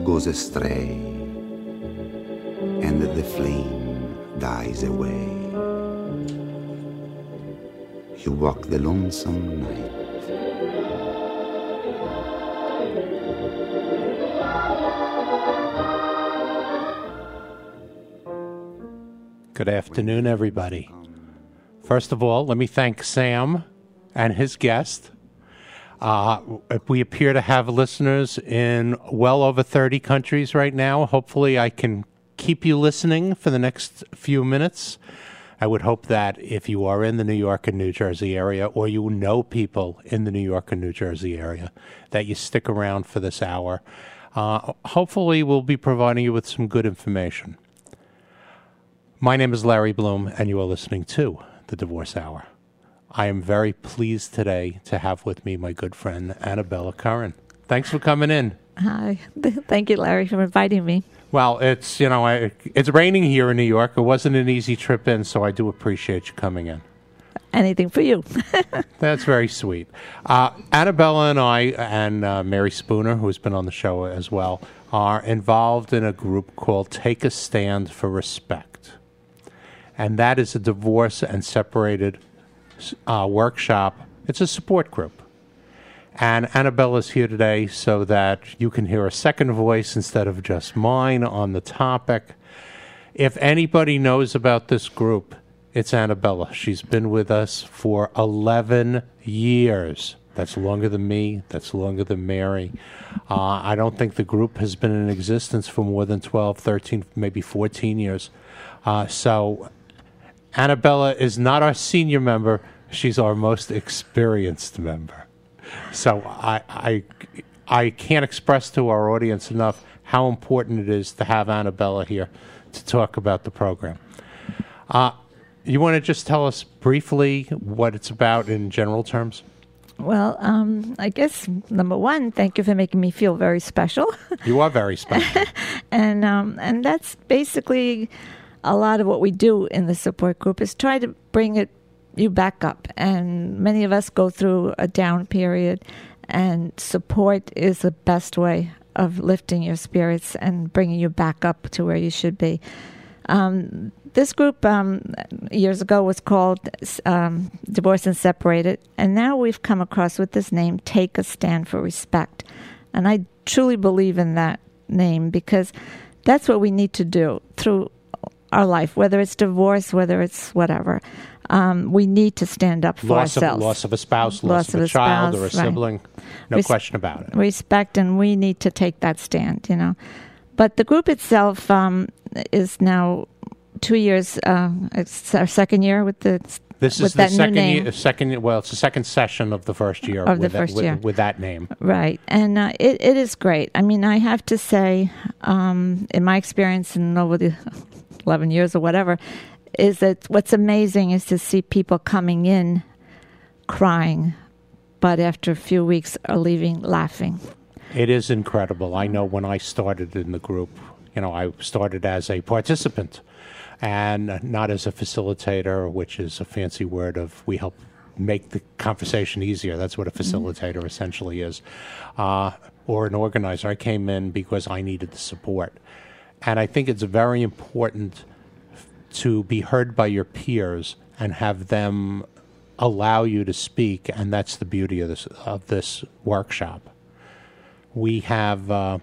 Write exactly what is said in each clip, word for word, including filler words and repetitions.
goes astray, and the flame dies away. You walk the lonesome night. Good afternoon, everybody. First of all, let me thank Sam and his guest. Uh, we appear to have listeners in well over thirty countries right now. Hopefully, I can keep you listening for the next few minutes. I would hope that if you are in the New York and New Jersey area, or you know people in the New York and New Jersey area, that you stick around for this hour. Uh, hopefully, we'll be providing you with some good information. My name is Larry Bloom, and you are listening to The Divorce Hour. I am very pleased today to have with me my good friend, Annabella Curran. Thanks for coming in. Hi. Thank you, Larry, for inviting me. Well, it's, you know, I, it's raining here in New York. It wasn't an easy trip in, so I do appreciate you coming in. Anything for you. That's very sweet. Uh, Annabella and I, and uh, Mary Spooner, who's been on the show as well, are involved in a group called Take a Stand for Respect. And that is a divorce and separated uh, workshop. It's a support group. And Annabella's here today so that you can hear a second voice instead of just mine on the topic. If anybody knows about this group, it's Annabella. She's been with us for eleven years. That's longer than me. That's longer than Mary. Uh, I don't think the group has been in existence for more than twelve, thirteen, maybe fourteen years. Uh, so Annabella is not our senior member. She's our most experienced member. So I, I, I can't express to our audience enough how important it is to have Annabella here to talk about the program. Uh, you want to just tell us briefly what it's about in general terms? Well, um, I guess, number one, thank you for making me feel very special. You are very special. and um, and that's basically a lot of what we do in the support group is try to bring it you back up. And many of us go through a down period, and support is the best way of lifting your spirits and bringing you back up to where you should be. Um, this group um, years ago was called um, Divorce and Separated, and now we've come across with this name, Take a Stand for Respect. And I truly believe in that name because that's what we need to do through our life, whether it's divorce, whether it's whatever. Um, we need to stand up for loss ourselves. Of, loss of a spouse, loss, loss of a, a child spouse, or a right. sibling. No Res- question about it. Respect, and we need to take that stand, you know. But the group itself um, is now two years, uh, it's our second year with the This with is that the second new name. year, second, well, it's the second session of the first year. Of with the first that, year. With, with that name. Right. And uh, it, it is great. I mean, I have to say, um, in my experience in over the eleven years or whatever, is that what's amazing is to see people coming in crying, but after a few weeks are leaving laughing. It is incredible. I know when I started in the group, you know, I started as a participant and not as a facilitator, which is a fancy word of we help make the conversation easier. That's what a facilitator mm-hmm. essentially is, uh, or an organizer. I came in because I needed the support. And I think it's very important to be heard by your peers and have them allow you to speak, and that's the beauty of this of this workshop. We have uh,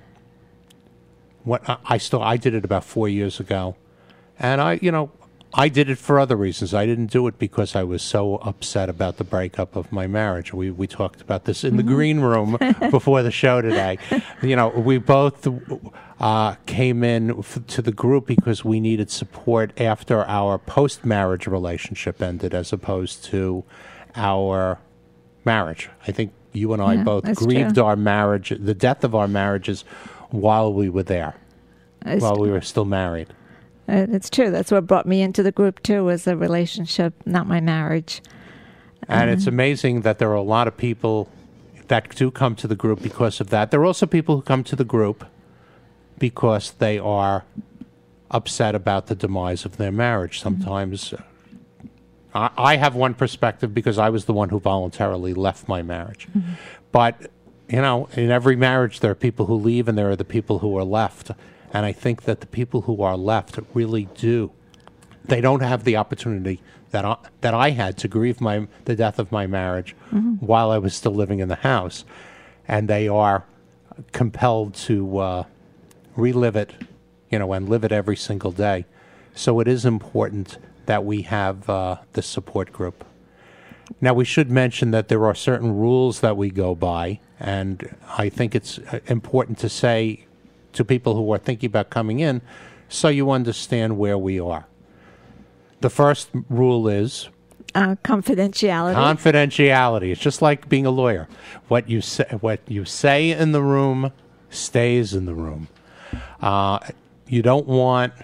what I, I still I did it about four years ago, and I you know I did it for other reasons. I didn't do it because I was so upset about the breakup of my marriage. We we talked about this in the green room before the show today. You know, we both uh, came in f- to the group because we needed support after our post-marriage relationship ended, as opposed to our marriage. I think you and I yeah, both grieved true. our marriage, the death of our marriages, while we were there, That's while we were still married. Uh, it's true. That's what brought me into the group, too, was the relationship, not my marriage. And uh, it's amazing that there are a lot of people that do come to the group because of that. There are also people who come to the group because they are upset about the demise of their marriage. Sometimes mm-hmm. I, I have one perspective because I was the one who voluntarily left my marriage. Mm-hmm. But you know, in every marriage, there are people who leave and there are the people who are left. And I think that the people who are left really do. They don't have the opportunity that I, that I had to grieve my the death of my marriage mm-hmm. while I was still living in the house. And they are compelled to uh, relive it, you know, and live it every single day. So it is important that we have uh, this support group. Now, we should mention that there are certain rules that we go by, and I think it's important to say to people who are thinking about coming in so you understand where we are. The first rule is uh, confidentiality. Confidentiality. It's just like being a lawyer. What you say, what you say in the room stays in the room. Uh, you don't want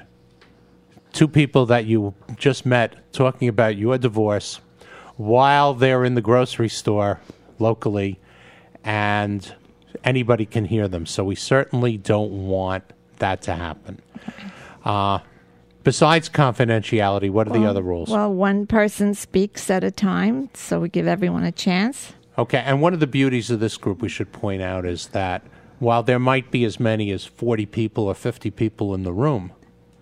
two people that you just met talking about your divorce while they're in the grocery store locally, and anybody can hear them. So we certainly don't want that to happen. Uh, besides confidentiality, what are well, the other rules? Well, one person speaks at a time, so we give everyone a chance. Okay, and one of the beauties of this group we should point out is that while there might be as many as forty people or fifty people in the room,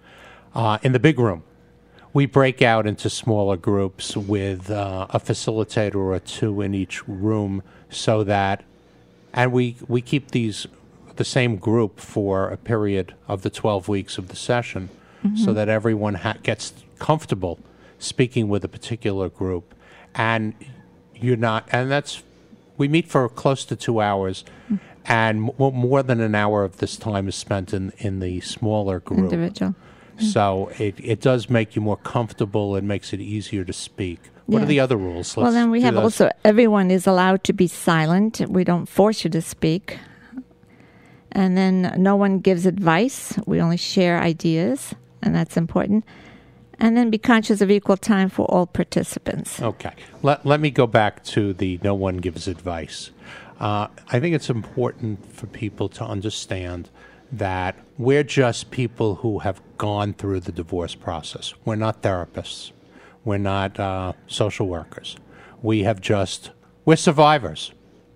uh, in the big room, we break out into smaller groups with uh, a facilitator or two in each room so that, and we, we keep these the same group for a period of the twelve weeks of the session mm-hmm. so that everyone ha- gets comfortable speaking with a particular group. And you're not, and that's, we meet for close to two hours mm-hmm. and m- more than an hour of this time is spent in, in the smaller group. Individual. So it, it does make you more comfortable and makes it easier to speak. What yeah. are the other rules? Let's well, then we have those. also, everyone is allowed to be silent. We don't force you to speak. And then no one gives advice. We only share ideas, and that's important. And then be conscious of equal time for all participants. Okay. Let, let me go back to the no one gives advice. Uh, I think it's important for people to understand that we're just people who have gone through the divorce process. We're not therapists. We're not uh, social workers. We have just, we're survivors.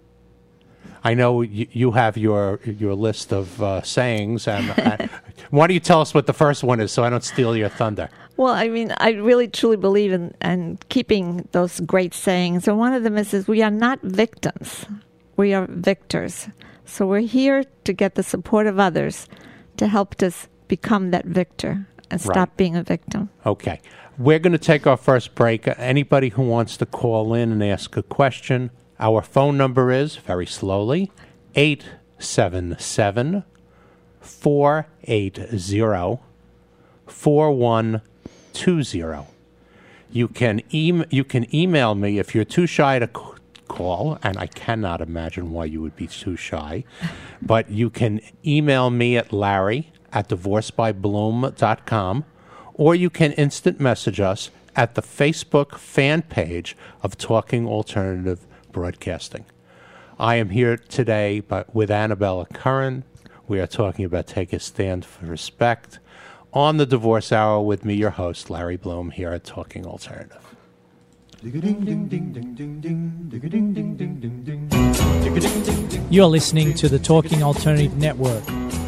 I know you, you have your your list of uh, sayings, and uh, why don't you tell us what the first one is so I don't steal your thunder? Well, I mean, I really truly believe in, in keeping those great sayings. And one of them is, is we are not victims. We are victors. So we're here to get the support of others to help us become that victor and stop right. being a victim. Okay. We're going to take our first break. Anybody who wants to call in and ask a question, our phone number is, very slowly, eight seven seven, four eight zero, four one two zero. You can, e- you can email me if you're too shy to call. Call, and I cannot imagine why you would be too shy, but you can email me at Larry at divorce by bloom dot com, or you can instant message us at the Facebook fan page of Talking Alternative Broadcasting. I am here today by, with Annabella Curran. We are talking about Take a Stand for Respect on the Divorce Hour with me, your host, Larry Bloom, here at Talking Alternative. You're listening to the Talking Alternative Network.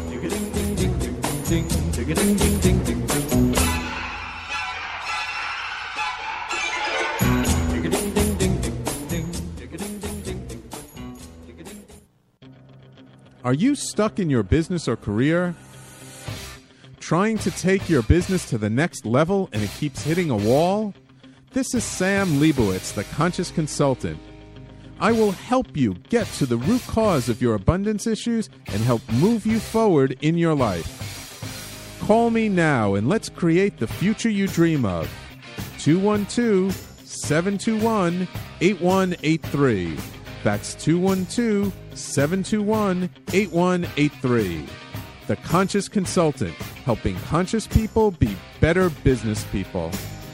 Are you stuck in your business or career? Trying to take your business to the next level and it keeps hitting a wall? This is Sam Leibowitz, the Conscious Consultant. I will help you get to the root cause of your abundance issues and help move you forward in your life. Call me now and let's create the future you dream of. two one two, seven two one, eight one eight three. That's two one two, seven two one, eight one eight three. The Conscious Consultant, helping conscious people be better business people.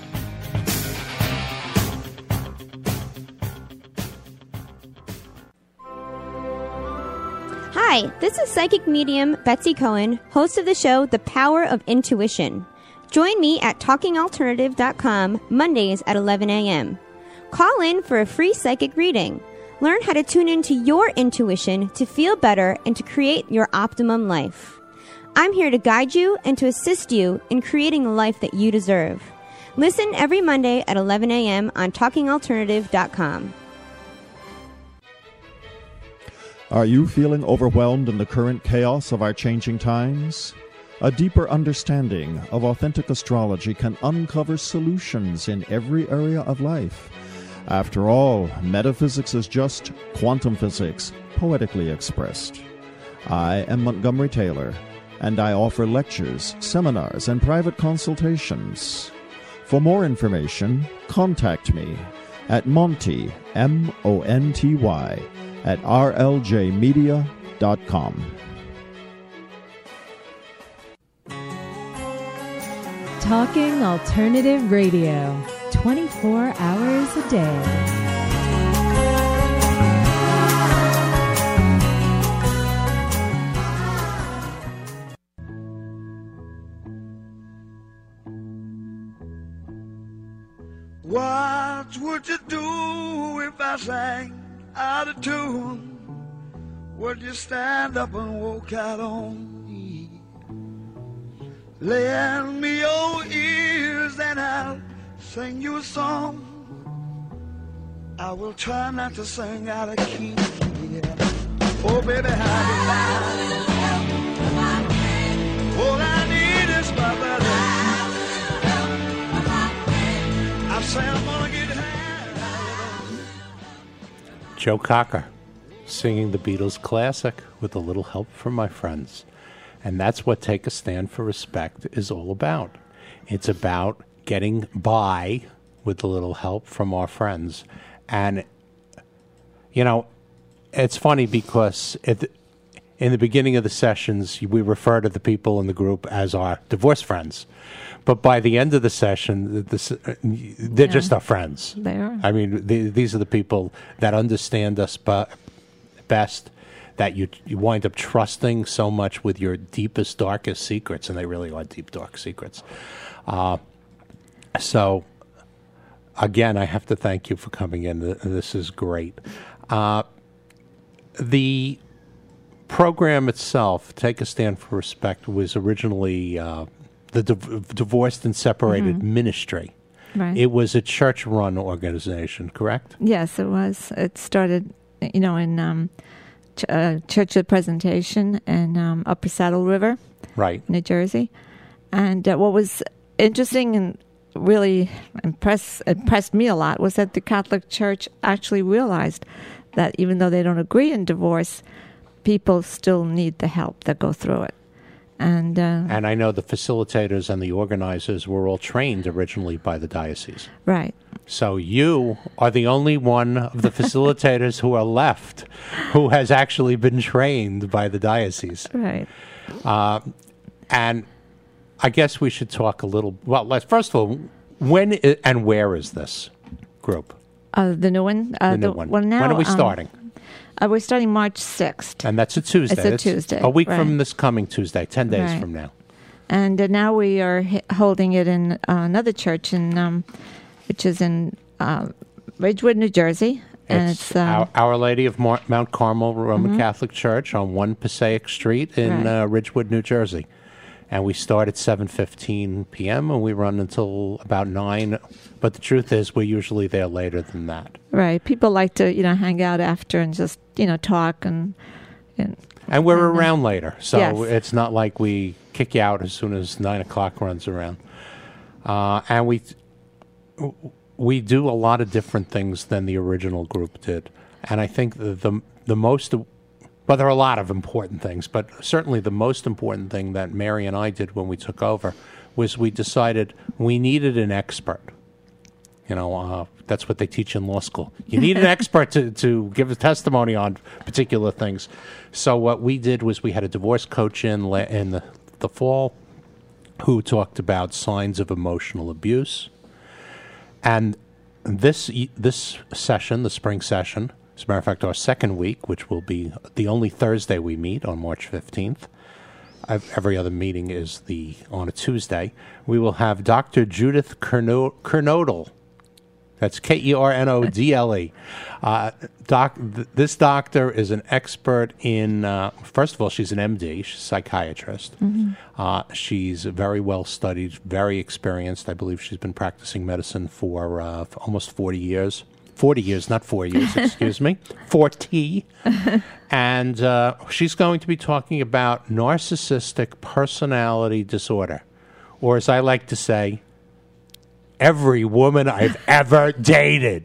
Hi, this is psychic medium Betsy Cohen, host of the show The Power of Intuition. Join me at talking alternative dot com Mondays at eleven a.m. Call in for a free psychic reading. Learn how to tune into your intuition to feel better and to create your optimum life. I'm here to guide you and to assist you in creating the life that you deserve. Listen every Monday at eleven a.m. on talking alternative dot com. Are you feeling overwhelmed in the current chaos of our changing times? A deeper understanding of authentic astrology can uncover solutions in every area of life. After all, metaphysics is just quantum physics, poetically expressed. I am Montgomery Taylor, and I offer lectures, seminars, and private consultations. For more information, contact me at Monty, M O N T Y, at r l j media dot com. Talking Alternative Radio, twenty-four hours a day. What would you do if I sang out of tune? Would you stand up and walk out on me? Lend me your ears and I'll sing you a song. I will try not to sing out of key. Yeah. Oh baby, how you like? All I need is my brother. I say I'm gonna get high. Joe Cocker singing the Beatles classic with a little help from my friends. And that's what Take a Stand for Respect is all about. It's about getting by with a little help from our friends. And, you know, it's funny because at the, in the beginning of the sessions, we refer to the people in the group as our divorce friends. But by the end of the session, this, they're Yeah. just our friends. They are. I mean, the, these are the people that understand us bu- best, that you you wind up trusting so much with your deepest, darkest secrets, and they really are deep, dark secrets. Uh, so, again, I have to thank you for coming in. This is great. Uh, the program itself, Take a Stand for Respect, was originally uh, the div- Divorced and Separated Mm-hmm. Ministry. Right. It was a church-run organization, correct? Yes, it was. It started, you know, in um, ch- uh, Church of Presentation in um, Upper Saddle River, Right. New Jersey. And uh, what was interesting and really impress, impressed me a lot was that the Catholic Church actually realized that even though they don't agree in divorce, people still need the help that go through it. And uh, And I know the facilitators and the organizers were all trained originally by the diocese. right. So you are the only one of the facilitators who are left who has actually been trained by the diocese. Right. Uh, and I guess we should talk a little. Well, let's, first of all, when i- and where is this group? Uh, the new one? Uh, The new one. Well, now, when are we um, starting? Uh, we're starting March sixth. And that's a Tuesday. It's a That's Tuesday, A week right. from this coming Tuesday, ten days Right. from now. And uh, now we are h- holding it in uh, another church, in, um, which is in uh, Ridgewood, New Jersey. And It's it's, uh, Our, Our Lady of Mar- Mount Carmel Roman Mhm. Catholic Church on one Passaic Street in Right. uh, Ridgewood, New Jersey. And we start at seven fifteen p.m. and we run until about nine. But the truth is, we're usually there later than that. right. People like to, you know, hang out after and just, you know, talk and. and And we're and, uh, around later. So yes. it's not like we kick you out as soon as nine o'clock runs around. Uh, and we we do a lot of different things than the original group did. And I think the the, the most... Well, there are a lot of important things, but certainly the most important thing that Mary and I did when we took over was we decided we needed an expert. You know, uh, that's what they teach in law school. You need an expert to, to give a testimony on particular things. So what we did was we had a divorce coach in la- in the, the fall who talked about signs of emotional abuse. And this e- this session, the spring session, as a matter of fact, our second week, which will be the only Thursday we meet on March fifteenth. I've, every other meeting is the on a Tuesday. We will have Doctor Judith Kerno- Kernodle. That's K E R N O D L E. Uh, doc, th- this doctor is an expert in, uh, first of all, she's an M D, she's a psychiatrist. Mhm. Uh, she's very well studied, very experienced. I believe she's been practicing medicine for, uh, for almost forty years. forty years, not four years, excuse me. forty. And uh, she's going to be talking about narcissistic personality disorder. Or as I like to say, every woman I've ever dated.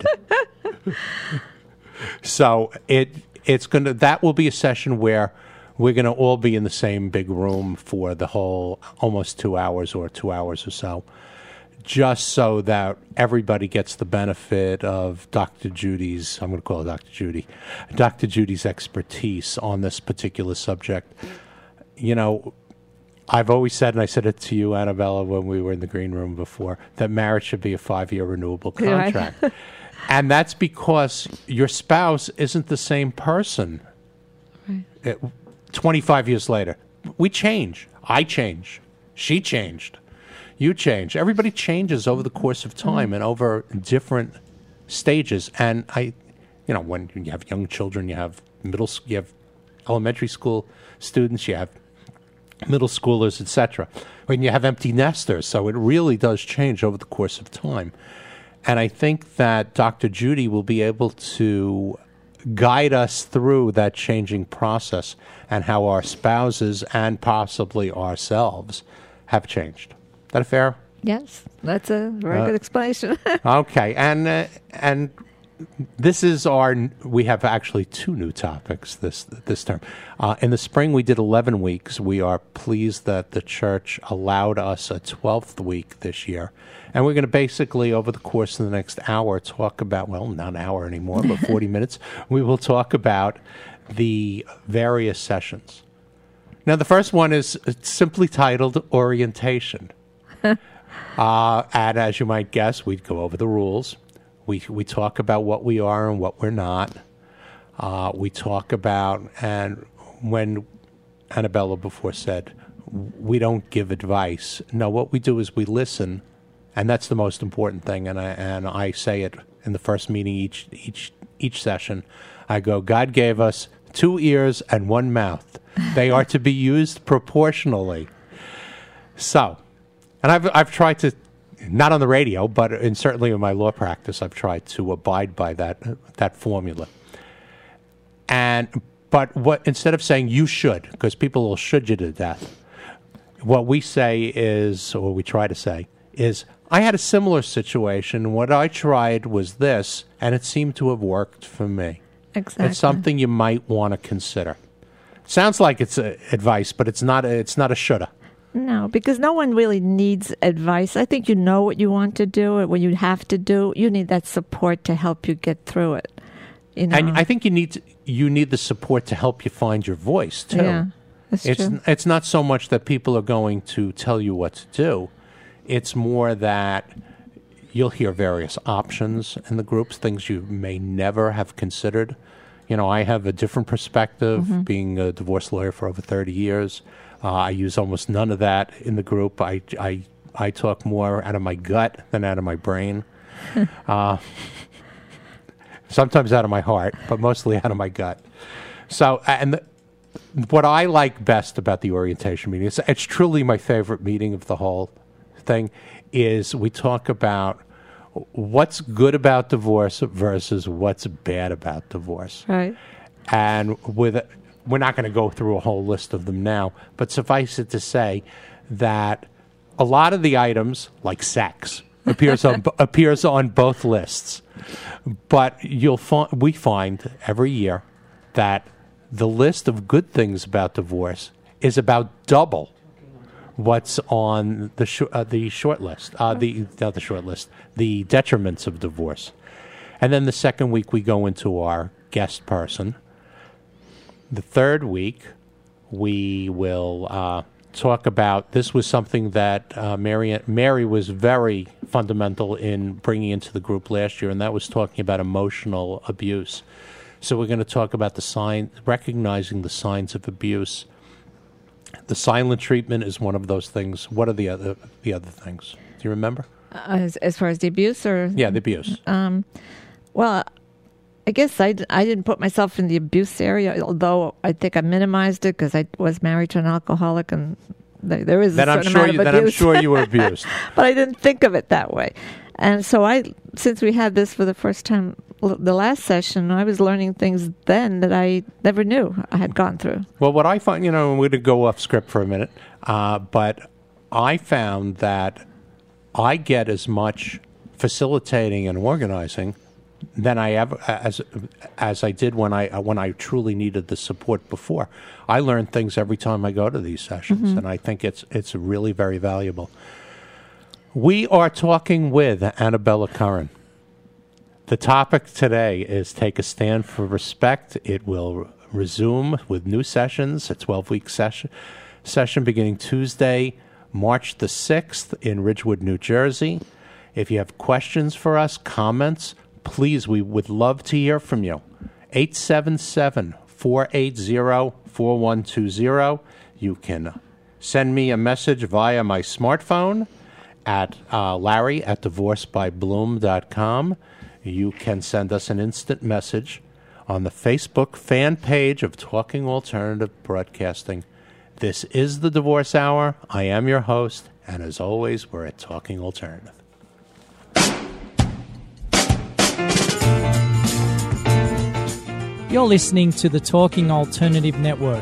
So it it's gonna that will be a session where we're gonna all be in the same big room for the whole almost two hours or two hours or so, just so that everybody gets the benefit of Doctor Judy's, I'm going to call her Doctor Judy, Doctor Judy's expertise on this particular subject. You know, I've always said, and I said it to you, Annabella, when we were in the green room before, that marriage should be a five-year renewable contract. Right. And that's because your spouse isn't the same person right. it, twenty-five years later. We change. I change. She changed. You change. Everybody changes over the course of time mm-hmm. and over different stages. And I, you know, when you have young children, you have middle, you have elementary school students, you have middle schoolers, et cetera. When you have empty nesters, so it really does change over the course of time. And I think that Doctor Judy will be able to guide us through that changing process and how our spouses and possibly ourselves have changed. Is that fair? Yes, that's a very uh, good explanation. Okay, and uh, and this is our. We have actually two new topics this this term. Uh, in the spring, we did eleven weeks. We are pleased that the church allowed us a twelfth week this year, and we're going to basically, over the course of the next hour, talk about well, not an hour anymore, but forty minutes. We will talk about the various sessions. Now, the first one is simply titled Orientation. uh, and as you might guess, we'd go over the rules. We we talk about what we are and what we're not. Uh, we talk about, and when Annabella before said, we don't give advice. No, what we do is we listen, and that's the most important thing. And I and I say it in the first meeting each each each session. I go, God gave us two ears and one mouth. They are to be used proportionally. So. And I've I've tried to, not on the radio, but in, certainly in my law practice, I've tried to abide by that that formula. And but what instead of saying you should, because people will should you to death, what we say is, or we try to say, is I had a similar situation. What I tried was this, and it seemed to have worked for me. Exactly. It's something you might want to consider. Sounds like it's a, advice, but it's not. A, it's not a shoulda. No, because no one really needs advice. I think you know what you want to do or what you have to do. You need that support to help you get through it. You know? And I think you need to, you need the support to help you find your voice too. Yeah, that's it's true. It's not so much that people are going to tell you what to do. It's more that you'll hear various options in the groups, things you may never have considered. You know, I have a different perspective, mm-hmm. being a divorce lawyer for over thirty years. Uh, I use almost none of that in the group. I, I, I talk more out of my gut than out of my brain. uh, sometimes out of my heart, but mostly out of my gut. So, and the, what I like best about the orientation meeting, it's, it's truly my favorite meeting of the whole thing, is we talk about what's good about divorce versus what's bad about divorce. Right. And with we're not going to go through a whole list of them now, but suffice it to say that a lot of the items, like sex, appears on appears on both lists. But you'll find we find every year that the list of good things about divorce is about double what's on the sh- uh, the short list, uh, the not the short list, the detriments of divorce. And then the second week we go into our guest person. The third week, we will uh, talk about, this was something that uh, Mary, Mary was very fundamental in bringing into the group last year, and that was talking about emotional abuse. So we're going to talk about the sign, recognizing the signs of abuse. The silent treatment is one of those things. What are the other the other things? Do you remember? Uh, as, as far as the abuse, or Yeah, the abuse. Um, well, I guess I, d- I didn't put myself in the abuse area, although I think I minimized it because I was married to an alcoholic, and there, there is a Then I'm certain sure amount you. of Then I'm abuse. sure you were abused. But I didn't think of it that way. And so I, since we had this for the first time, l- the last session, I was learning things then that I never knew I had gone through. Well, what I find, you know, we're going to go off script for a minute, uh, but I found that I get as much facilitating and organizing than I ever as as I did when I when I truly needed the support before. I learn things every time I go to these sessions, Mhm. and I think it's it's really very valuable. We are talking with Annabella Curran. The topic today is Take a Stand for Respect. It will resume with new sessions, a twelve-week session, session beginning Tuesday, March the sixth in Ridgewood, New Jersey. If you have questions for us, comments, please, we would love to hear from you. eight seven seven, four eight zero, four one two zero. You can send me a message via my smartphone at uh, Larry at divorce by bloom dot com. You can send us an instant message on the Facebook fan page of Talking Alternative Broadcasting. This is the Divorce Hour. I am your host, and as always, we're at Talking Alternative. You're listening to the Talking Alternative Network.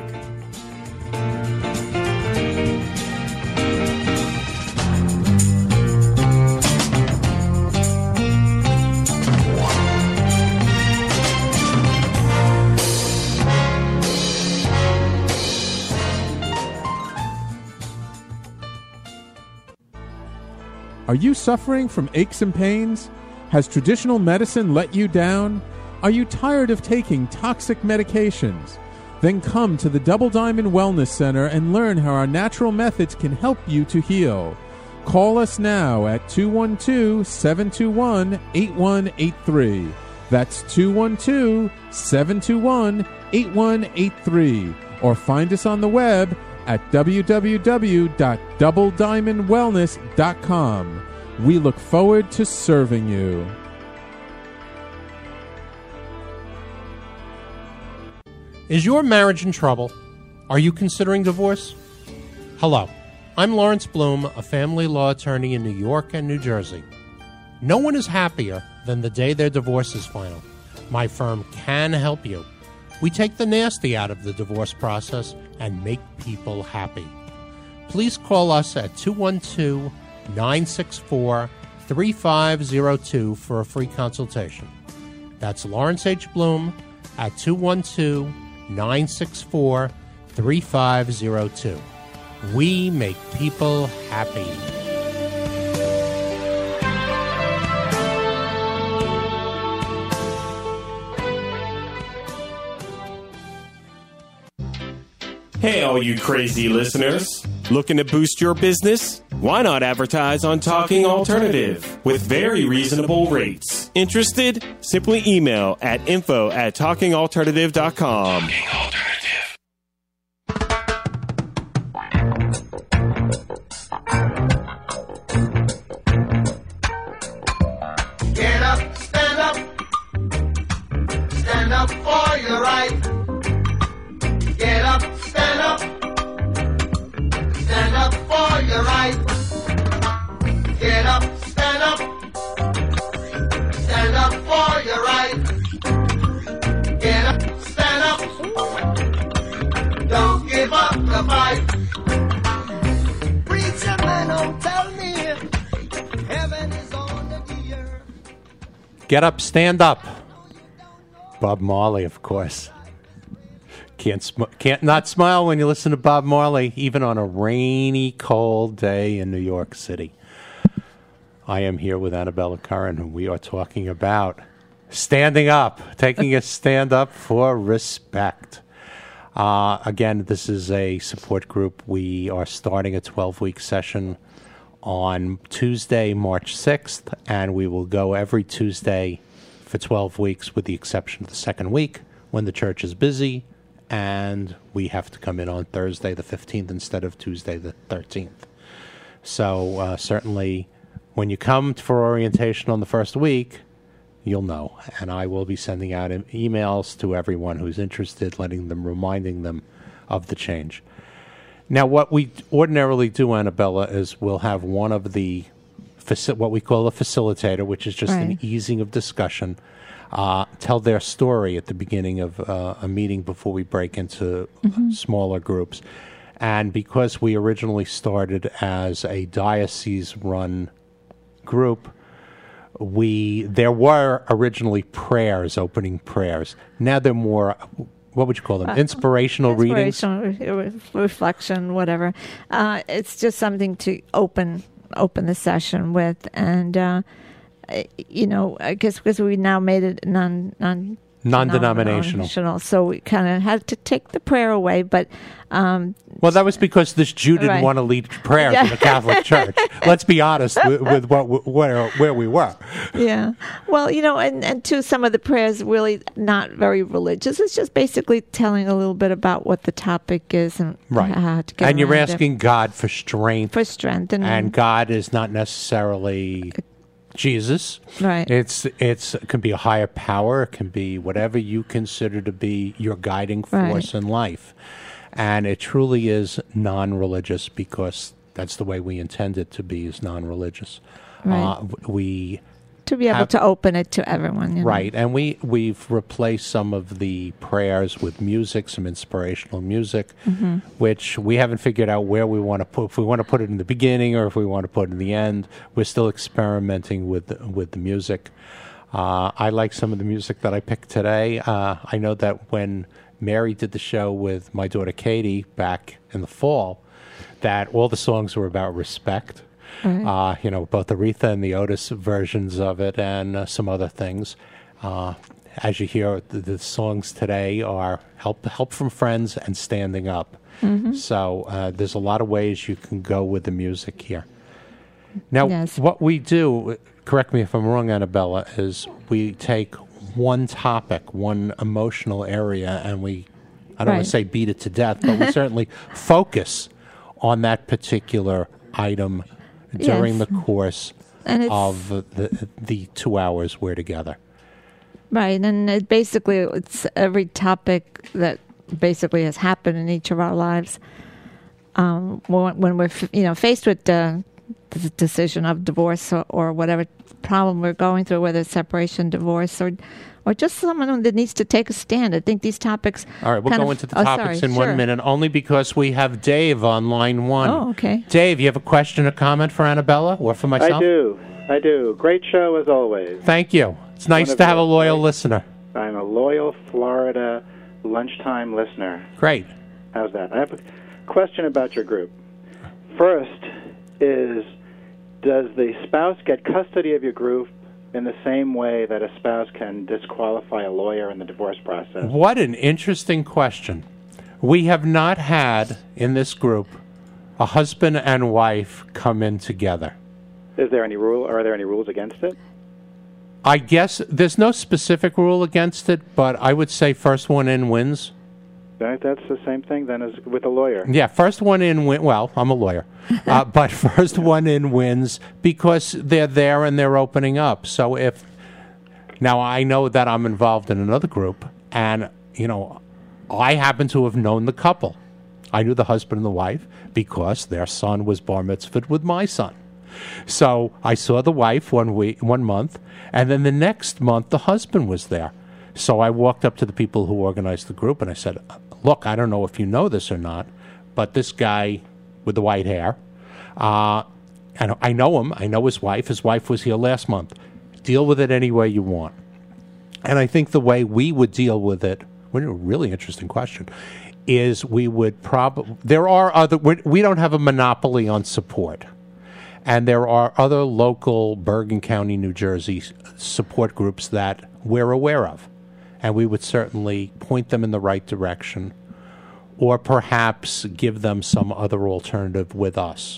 Are you suffering from aches and pains? Has traditional medicine let you down? Are you tired of taking toxic medications? Then come to the Double Diamond Wellness Center and learn how our natural methods can help you to heal. Call us now at two one two, seven two one, eight one eight three. That's two one two, seven two one, eight one eight three. Or find us on the web at w w w dot double diamond wellness dot com. We look forward to serving you. Is your marriage in trouble? Are you considering divorce? Hello, I'm Lawrence Bloom, a family law attorney in New York and New Jersey. No one is happier than the day their divorce is final. My firm can help you. We take the nasty out of the divorce process and make people happy. Please call us at two one two, nine six four, three five zero two for a free consultation. That's Lawrence H. Bloom at two one two, nine six four, three five zero two. We make people happy. Hey, all you crazy listeners. Looking to boost your business? Why not advertise on Talking Alternative with very reasonable rates? Interested? Simply email at info at talking alternative dot com. Talking Alternative. Get up, stand up, stand up for your right. Get up, stand up, stand up for your right. Get up, stand up, stand up for your right. Get up, stand up, don't give up the fight. Preacher man, don't tell me heaven is on the earth. Get up, stand up. Bob Marley, of course. Can't sm- can't not smile when you listen to Bob Marley, even on a rainy, cold day in New York City. I am here with Annabella Curran, and we are talking about standing up, taking a stand up for respect. Uh, again, this is a support group. We are starting a twelve-week session on Tuesday, March sixth, and we will go every Tuesday for twelve weeks, with the exception of the second week when the church is busy and we have to come in on Thursday the fifteenth instead of Tuesday the thirteenth. So uh, certainly when you come for orientation on the first week, you'll know. And I will be sending out em- emails to everyone who's interested, letting them, reminding them of the change. Now, what we ordinarily do, Annabella, is we'll have one of the, faci- what we call a facilitator, which is just an Right. easing of discussion, uh, tell their story at the beginning of uh, a meeting before we break into Mhm. smaller groups. And because we originally started as a diocese-run group, we there were originally prayers, opening prayers. Now they're more, what would you call them? Uh, Inspirational readings? Inspirational re- re- reflection, whatever. Uh, it's just something to open open the session with, and uh, you know, I guess because we now made it non non Non-denominational. denominational, so we kind of had to take the prayer away. But um, Well, that was because this Jew didn't Right. want to lead prayers in the Catholic Church. Let's be honest with, with what where where we were. yeah, well, you know, and and to some of the prayers really not very religious. It's just basically telling a little bit about what the topic is and Right. how to get And you're around it. asking God for strength. For strength, and- and God is not necessarily Jesus. Right. It's it's it can be a higher power. It can be whatever you consider to be your guiding force Right. in life. And it truly is non-religious because that's the way we intend it to be, is non-religious. Right. Uh, w- we to be able have- to open it to everyone. You know? Right, and we we've replaced some of the prayers with music, some inspirational music, Mhm. which we haven't figured out where we want to put. If we want to put it in the beginning or if we want to put it in the end, we're still experimenting with the, with the music. Uh, I like some of the music that I picked today. Uh, I know that when Mary did the show with my daughter Katie back in the fall, that all the songs were about respect. Right. Uh, you know, both Aretha and the Otis versions of it and uh, some other things. Uh, as you hear, the, the songs today are help help from friends and standing up. Mhm. So uh, there's a lot of ways you can go with the music here. Now, Yes. what we do, correct me if I'm wrong, Annabella, is we take one topic, one emotional area, and we, I don't want Right. to say beat it to death, but we certainly focus on that particular item during Yes. the course And it's- of the, the two hours we're together. Right, and it basically it's every topic that basically has happened in each of our lives. Um, when, when we're f- you know faced with the, the decision of divorce or, or whatever problem we're going through, whether it's separation, divorce, or or just someone that needs to take a stand. I think these topics. All right, we'll kind go of- into the oh, topics sorry, in sure. one minute, only because we have Dave on line one. Oh, okay. Dave, you have a question or comment for Annabella or for myself? I do. I do. Great show as always. Thank you. It's nice One of to have a the- loyal listener. I'm a loyal Florida lunchtime listener. Great. How's that? I have a question about your group. First is, does the spouse get custody of your group in the same way that a spouse can disqualify a lawyer in the divorce process? What an interesting question. We have not had in this group a husband and wife come in together. Is there any rule? Are there any rules against it? I guess there's no specific rule against it, but I would say first one in wins. Right, that's the same thing then as with a lawyer. Yeah, first one in win. Well, I'm a lawyer, uh, but first one in wins because they're there and they're opening up. So if now I know that I'm involved in another group, and you know, I happen to have known the couple. I knew the husband and the wife because their son was bar mitzvahed with my son. So I saw the wife one week, one month, and then the next month the husband was there. So I walked up to the people who organized the group and I said, look, I don't know if you know this or not, but this guy with the white hair, uh, and I know him. I know his wife. His wife was here last month. Deal with it any way you want. And I think the way we would deal with it, well, a really interesting question, is we would probably, there are other, we we don't have a monopoly on support. And there are other local Bergen County, New Jersey s- support groups that we're aware of. And we would certainly point them in the right direction or perhaps give them some other alternative with us.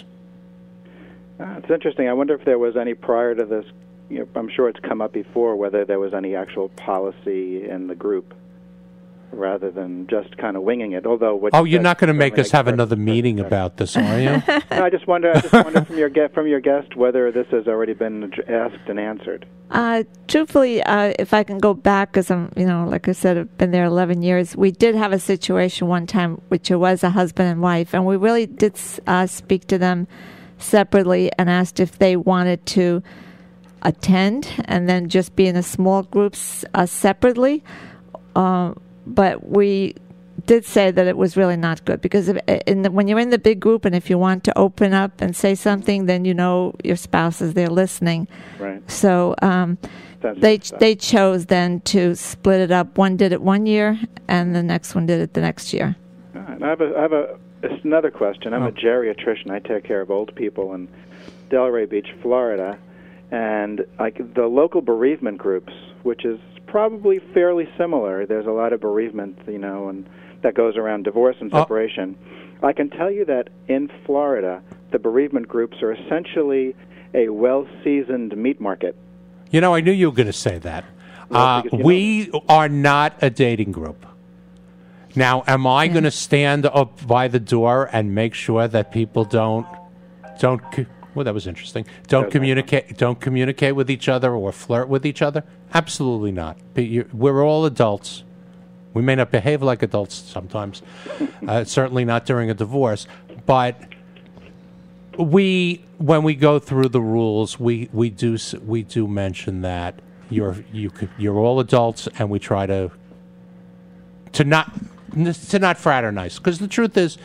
Uh, it's interesting. I wonder if there was any prior to this. You know, I'm sure it's come up before whether there was any actual policy in the group. rather than just kind of winging it. Although, what Oh, you you're said not going to make certainly us have makes another meeting about this, are you? No, I just wonder. I just wonder from your guest, from your guest whether this has already been ad- asked and answered. Uh, truthfully, uh, if I can go back, because I'm, you know, like I said, I've been there eleven years. We did have a situation one time, which it was a husband and wife, and we really did uh, speak to them separately and asked if they wanted to attend and then just be in a small groups uh, separately. Uh, but we did say that it was really not good because if, in the, when you're in the big group and if you want to open up and say something, then you know your spouse is there listening. Right. So um, they they chose then to split it up. One did it one year, and the next one did it the next year. All right. I have a, I have a it's another question. I'm Oh. a geriatrician. I take care of old people in Delray Beach, Florida, and like the local bereavement groups, which is probably fairly similar. There's a lot of bereavement, you know, and that goes around divorce and Oh. separation. I can tell you that in Florida, the bereavement groups are essentially a well-seasoned meat market. You know, I knew you were going to say that. Well, Uh, because, you we are not a dating group. Now, am I going to stand up by the door and make sure that people don't don't? co- Well, that was interesting. Don't communicate. Don't communicate with each other or flirt with each other. Absolutely not. But you- We're all adults. We may not behave like adults sometimes. uh, certainly not during a divorce. But we, when we go through the rules, we, we do s- we do mention that you're you could, you're all adults, and we try to to not to not fraternize, because the truth is,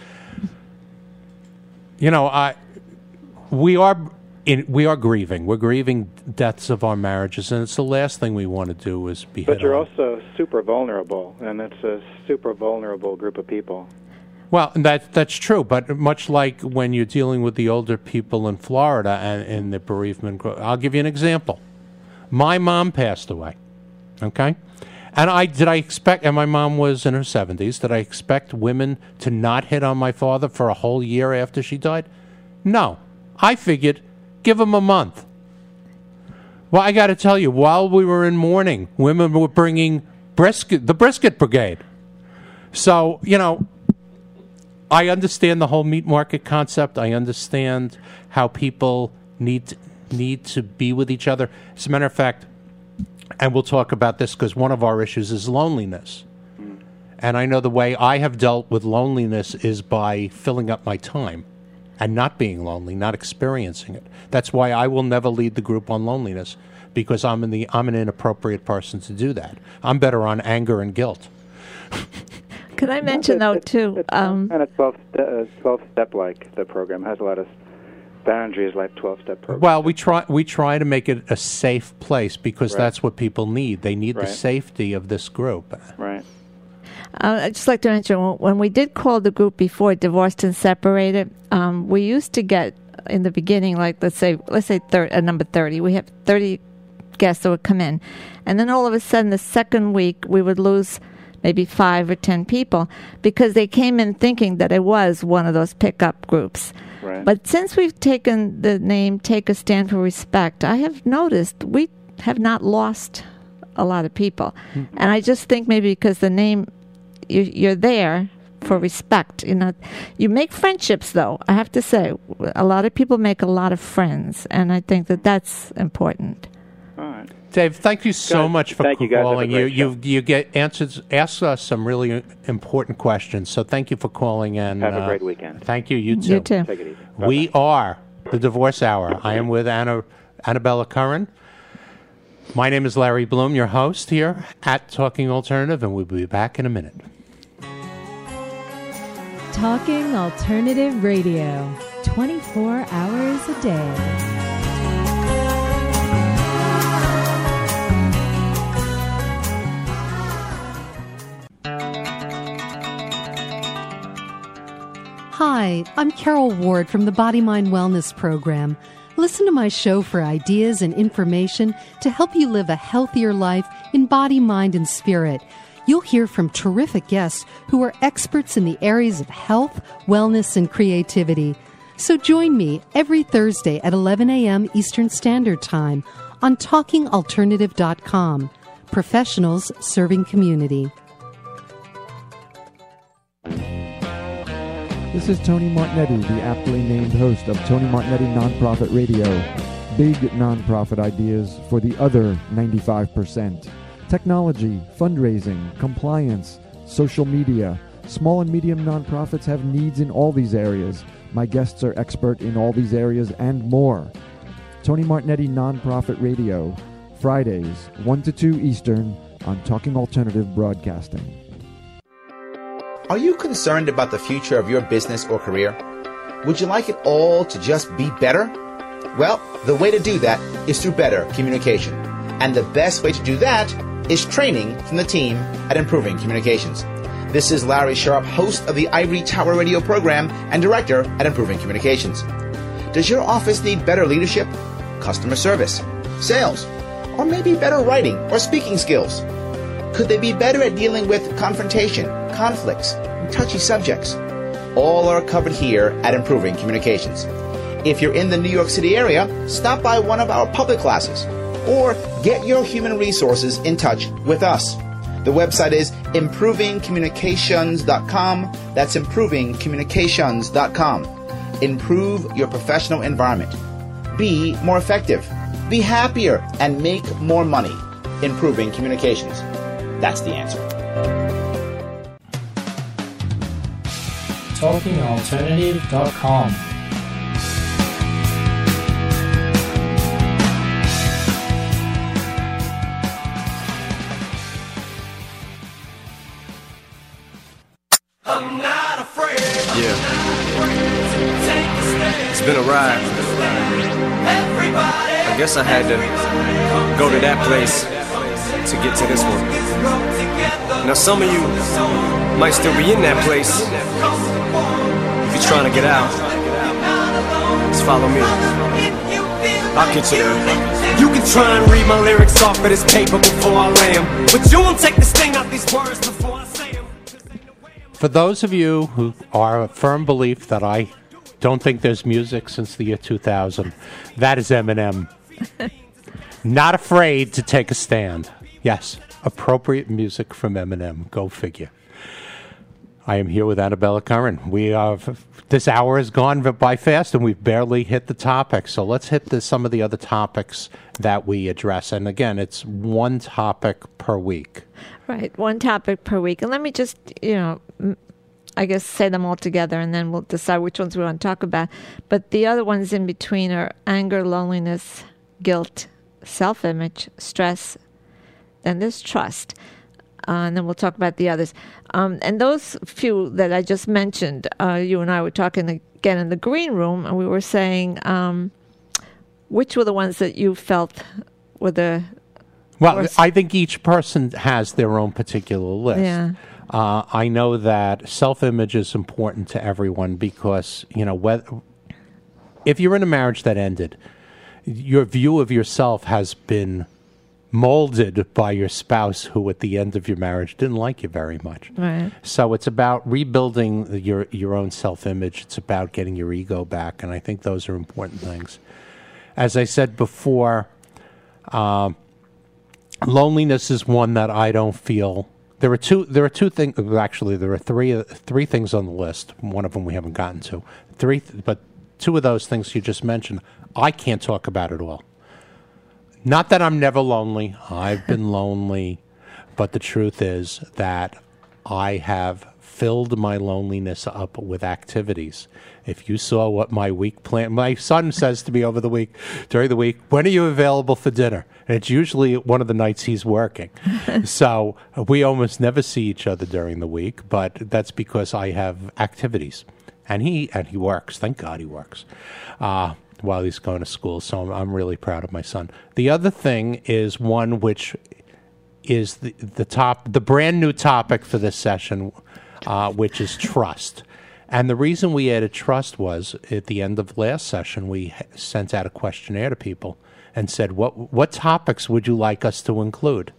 you know, I we are in we are grieving. We're grieving deaths of our marriages, and it's the last thing we want to do is be. But hit you're on. also super vulnerable, and it's a super vulnerable group of people. Well, that that's true, but much like when you're dealing with the older people in Florida and in the bereavement group, I'll give you an example. My mom passed away, okay? And I did I expect, and my mom was in her seventies, did I expect women to not hit on my father for a whole year after she died? No. I figured, give him a month. Well, I got to tell you, while we were in mourning, women were bringing brisket, the brisket brigade. So, you know, I understand the whole meat market concept. I understand how people need to, need to be with each other. As a matter of fact, and we'll talk about this because one of our issues is loneliness. And I know the way I have dealt with loneliness is by filling up my time and not being lonely, not experiencing it. That's why I will never lead the group on loneliness, because I'm in the I'm an inappropriate person to do that. I'm better on anger and guilt. Can I mention, though, too? Um, And it's twelve, uh, twelve step like the program has a lot of boundaries like twelve step program. Well, we try we try to make it a safe place because Right. that's what people need. They need Right. the safety of this group. Right. Uh, I'd just like to mention, when we did call the group before Divorced and Separated, um, we used to get, in the beginning, like, let's say, let's say thir- a number thirty. We have thirty guests that would come in. And then all of a sudden, the second week, we would lose maybe five or ten people because they came in thinking that it was one of those pickup groups. Right. But since we've taken the name Take a Stand for Respect, I have noticed we have not lost a lot of people. Mm-hmm. And I just think maybe because the name, you, you're there for respect. You know, you make friendships, though. I have to say, a lot of people make a lot of friends, and I think that that's important. All right. Dave, thank you so Guys, much for thank you, guys. Have a calling. You great you you get answers asked us some really important questions. So thank you for calling and Have a uh, great weekend. Thank you. You too. You too. Take it easy. We are the Divorce Hour. I am with Anna Annabella Curran. My name is Larry Bloom, your host here at Talking Alternative, and we'll be back in a minute. Talking Alternative Radio, twenty-four hours a day. Hi, I'm Carol Ward from the Body Mind Wellness Program. Listen to my show for ideas and information to help you live a healthier life in body, mind, and spirit. You'll hear from terrific guests who are experts in the areas of health, wellness, and creativity. So join me every Thursday at eleven a.m. Eastern Standard Time on talking alternative dot com. Professionals serving community. This is Tony Martignetti, the aptly named host of Tony Martignetti Nonprofit Radio. Big nonprofit ideas for the other ninety-five percent. Technology, fundraising, compliance, social media. Small and medium nonprofits have needs in all these areas. My guests are expert in all these areas and more. Tony Martignetti Nonprofit Radio, Fridays, one to two Eastern, on Talking Alternative Broadcasting. Are you concerned about the future of your business or career? Would you like it all to just be better? Well, the way to do that is through better communication. And the best way to do that is training from the team at Improving Communications. This is Larry Sharp, host of the Ivory Tower Radio program and director at Improving Communications. Does your office need better leadership, customer service, sales, or maybe better writing or speaking skills? Could they be better at dealing with confrontation, conflicts, and touchy subjects? All are covered here at Improving Communications. If you're in the New York City area, stop by one of our public classes or get your human resources in touch with us. The website is improving communications dot com. That's improving communications dot com. Improve your professional environment. Be more effective. Be happier and make more money. Improving Communications. That's the answer. talking alternative dot com. Yeah. It's been a ride. I guess I had to go to that place to get to this one. Now some of you might still be in that place. If you're trying to get out, just follow me. I'll get you there. You can try and read my lyrics off of this paper before I lay 'em, but you won't take the sting out these words before I say 'em. For those of you who are a firm belief that I don't think there's music since the year two thousand, that is Eminem. Not afraid to take a stand. Yes, appropriate music from Eminem. Go figure. I am here with Annabella Curran. We are, this hour has gone by fast, and we've barely hit the topic. So let's hit the, some of the other topics that we address. And again, it's one topic per week. Right, one topic per week. And let me just, you know, I guess say them all together, and then we'll decide which ones we want to talk about. But the other ones in between are anger, loneliness, guilt, self-image, stress, then there's trust. Uh, and then we'll talk about the others. Um, and those few that I just mentioned, uh, you and I were talking again in the green room, and we were saying um, which were the ones that you felt were the Well, worst? I think each person has their own particular list. Yeah. Uh, I know that self-image is important to everyone because, you know, whether, if you're in a marriage that ended, your view of yourself has been molded by your spouse who at the end of your marriage didn't like you very much. Right. So it's about rebuilding your your own self-image. It's about getting your ego back, and I think those are important things. As I said before, um, loneliness is one that I don't feel. There are two. There are two things. Actually, there are three three things on the list. One of them we haven't gotten to. Three, th- but two of those things you just mentioned, I can't talk about at all. Not that I'm never lonely. I've been lonely, but the truth is that I have filled my loneliness up with activities. If you saw what my week plan, my son says to me over the week, during the week, when are you available for dinner? And it's usually one of the nights he's working. So we almost never see each other during the week, but that's because I have activities. And he and he works. Thank God he works. Uh, while he's going to school, so I'm, I'm really proud of my son. The other thing is one which is the, the top, the brand new topic for this session, uh, which is trust. And the reason we added trust was at the end of last session, we sent out a questionnaire to people and said, "What what topics would you like us to include?"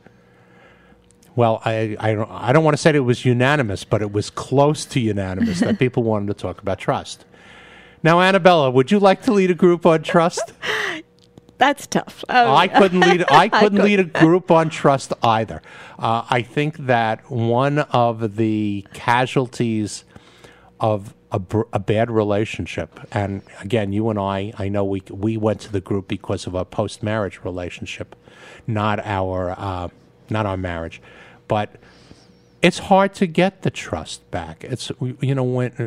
Well, I I don't, I don't want to say it was unanimous, but it was close to unanimous that people wanted to talk about trust. Now, Annabella, would you like to lead a group on trust? That's tough. Oh. I couldn't lead. I couldn't I lead a group on trust either. Uh, I think that one of the casualties of a, br- a bad relationship, and again, you and I, I know we we went to the group because of a post-marriage relationship, not our uh, not our marriage, but it's hard to get the trust back. It's you know when.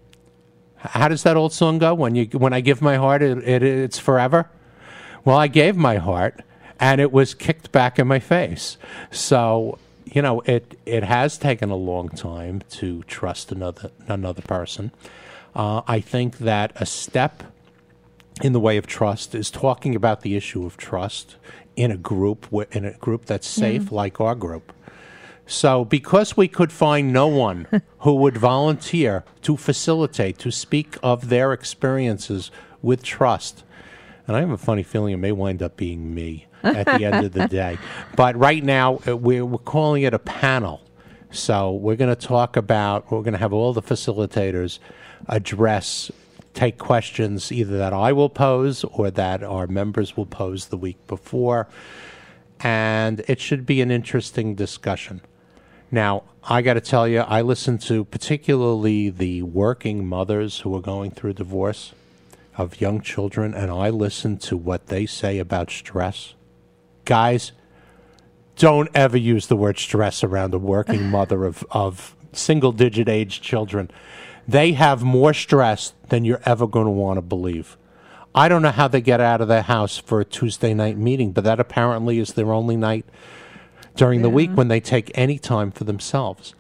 How does that old song go? When you when I give my heart, it, it it's forever. Well, I gave my heart, and it was kicked back in my face. So you know, it it has taken a long time to trust another another person. Uh, I think that a step in the way of trust is talking about the issue of trust in a group in a group that's safe, mm. like our group. So because we could find no one who would volunteer to facilitate, to speak of their experiences with trust, and I have a funny feeling it may wind up being me at the end of the day. But right now, we're, we're calling it a panel. So we're going to talk about, we're going to have all the facilitators address, take questions either that I will pose or that our members will pose the week before. And it should be an interesting discussion. Now, I got to tell you, I listen to particularly the working mothers who are going through divorce of young children, and I listen to what they say about stress. Guys, don't ever use the word stress around a working mother of, of single-digit age children. They have more stress than you're ever going to want to believe. I don't know how they get out of their house for a Tuesday night meeting, but that apparently is their only night during the yeah. week when they take any time for themselves.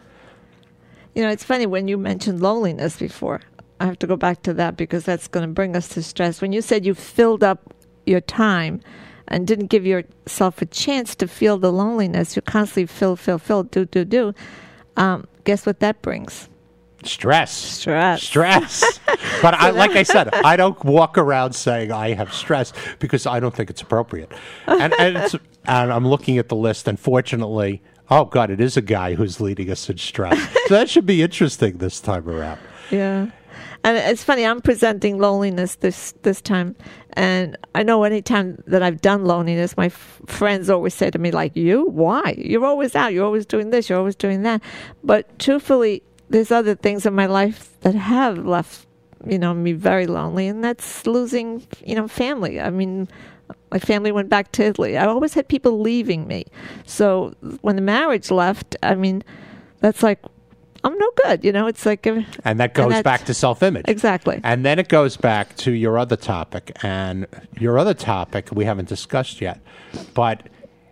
You know, it's funny when you mentioned loneliness before. I have to go back to that because that's going to bring us to stress. When you said you filled up your time and didn't give yourself a chance to feel the loneliness, you constantly fill, fill, fill, do, do, do. Um, guess what that brings? Stress. Stress. Stress. But I, like I said, I don't walk around saying I have stress because I don't think it's appropriate. And, and, it's, and I'm looking at the list, and fortunately, oh, God, it is a guy who's leading us in stress. So that should be interesting this time around. Yeah. And it's funny, I'm presenting loneliness this, this time. And I know any time that I've done loneliness, my f- friends always say to me, like, you? Why? You're always out. You're always doing this. You're always doing that. But truthfully, there's other things in my life that have left, you know, me very lonely, and that's losing, you know, family. I mean, my family went back to Italy. I always had people leaving me. So when the marriage left, I mean, that's like, I'm no good, you know, it's like... A, and that goes and back to self-image. Exactly. And then it goes back to your other topic, and your other topic we haven't discussed yet, but...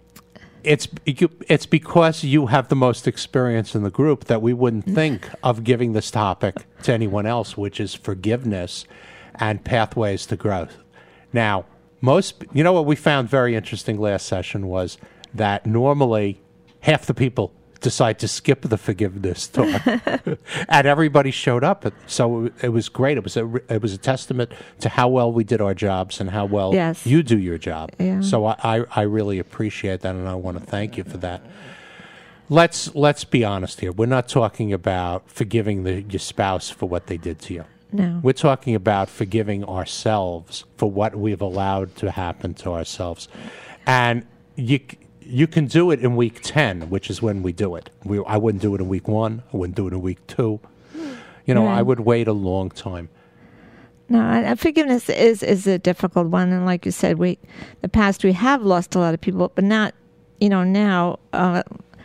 It's it's because you have the most experience in the group that we wouldn't think of giving this topic to anyone else, which is forgiveness and pathways to growth. Now, most you know what we found very interesting last session was that normally half the people decide to skip the forgiveness talk, and everybody showed up. So it was great. It was a it was a testament to how well we did our jobs and how well yes. you do your job. Yeah. So I, I, I really appreciate that, and I want to thank you for that. Let's let's be honest here. We're not talking about forgiving the, your spouse for what they did to you. No. We're talking about forgiving ourselves for what we've allowed to happen to ourselves, and you. You can do it in week ten, which is when we do it. We, I wouldn't do it in week one. I wouldn't do it in week two. You know, right. I would wait a long time. No, I, forgiveness is, is a difficult one. And like you said, we the past, we have lost a lot of people, but not, you know, now uh,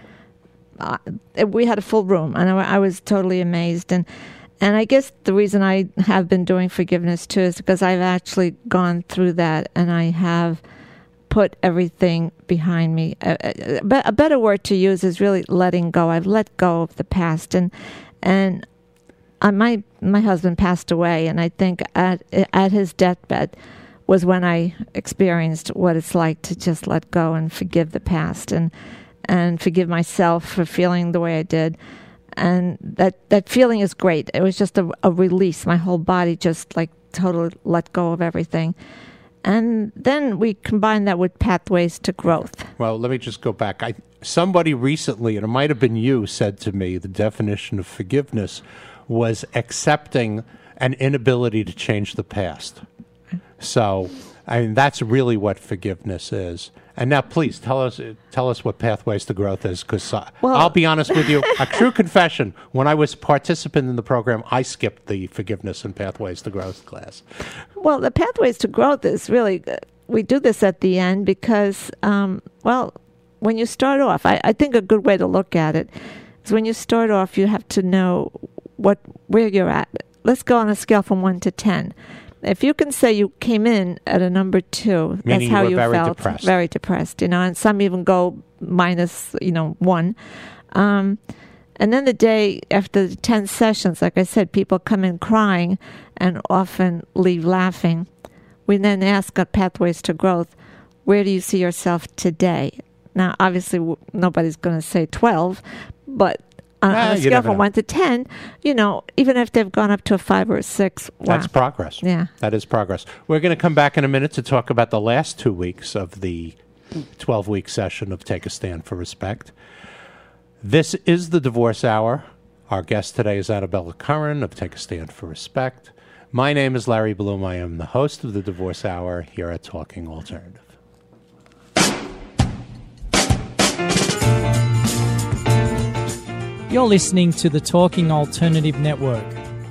uh, we had a full room, and I, I was totally amazed. And, and I guess the reason I have been doing forgiveness, too, is because I've actually gone through that, and I have... put everything behind me. A, a, a better word to use is really letting go. I've let go of the past, and and uh, my my husband passed away, and I think at at his deathbed was when I experienced what it's like to just let go and forgive the past, and and forgive myself for feeling the way I did. And that that feeling is great. It was just a, a release. My whole body just like totally let go of everything. And then we combine that with pathways to growth. Well, let me just go back. I, somebody recently, and it might have been you, said to me the definition of forgiveness was accepting an inability to change the past. So, I mean, that's really what forgiveness is. And now, please tell us tell us what Pathways to Growth is, because uh, Well- I'll be honest with you, a true confession. When I was participant in the program, I skipped the Forgiveness and Pathways to Growth class. Well, the Pathways to Growth is really, we do this at the end because, um, well, when you start off, I, I think a good way to look at it is when you start off, you have to know what where you're at. Let's go on a scale from one to ten. If you can say you came in at a number two, Meaning that's how you were you very felt. depressed. Very depressed, you know, and some even go minus, you know, one. Um, and then the day after the ten sessions, like I said, people come in crying and often leave laughing. We then ask at Pathways to Growth, where do you see yourself today? Now, obviously, w- nobody's going to say twelve, but on, Ah, on a you scale never from know. one to ten, you know, even if they've gone up to a five or a six, wow. That's progress. Yeah. That is progress. We're going to come back in a minute to talk about the last two weeks of the twelve-week session of Take a Stand for Respect. This is the Divorce Hour. Our guest today is Annabella Curran of Take a Stand for Respect. My name is Larry Bloom. I am the host of the Divorce Hour here at Talking Alternative. You're listening to the Talking Alternative Network.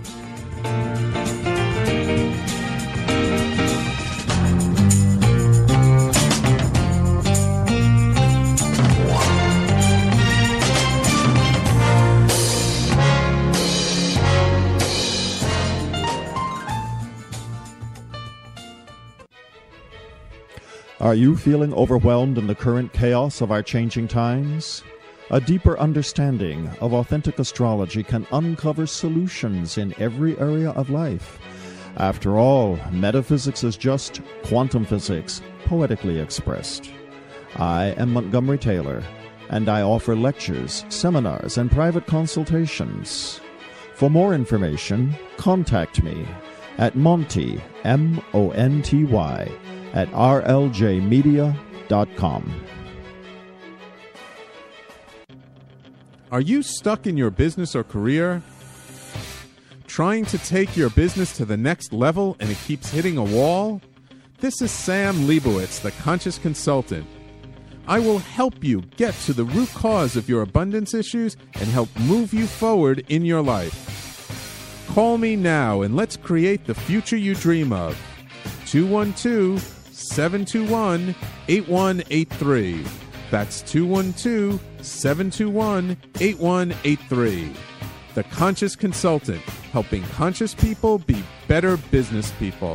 Are you feeling overwhelmed in the current chaos of our changing times? A deeper understanding of authentic astrology can uncover solutions in every area of life. After all, metaphysics is just quantum physics, poetically expressed. I am Montgomery Taylor, and I offer lectures, seminars, and private consultations. For more information, contact me at Monty, M O N T Y, at r l j media dot com. Are you stuck in your business or career? Trying to take your business to the next level and it keeps hitting a wall? This is Sam Leibowitz, the Conscious Consultant. I will help you get to the root cause of your abundance issues and help move you forward in your life. Call me now and let's create the future you dream of. two one two, seven two one, eight one eight three. That's two one two, seven two one, eight one eight three. The Conscious Consultant, helping conscious people be better business people.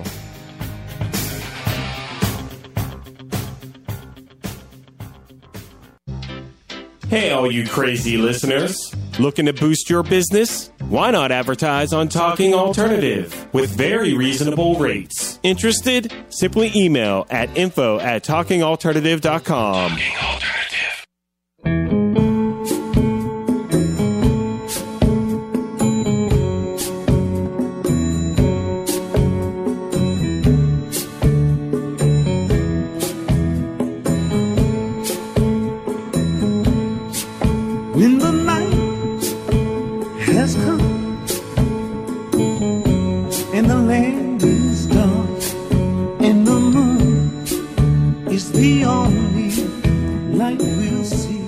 Hey, all you crazy listeners. Looking to boost your business? Why not advertise on Talking Alternative with very reasonable rates? Interested? Simply email at info at talking alternative dot com. Talking Alternative. When the night has come and the land is dark and the moon is the only light we'll see.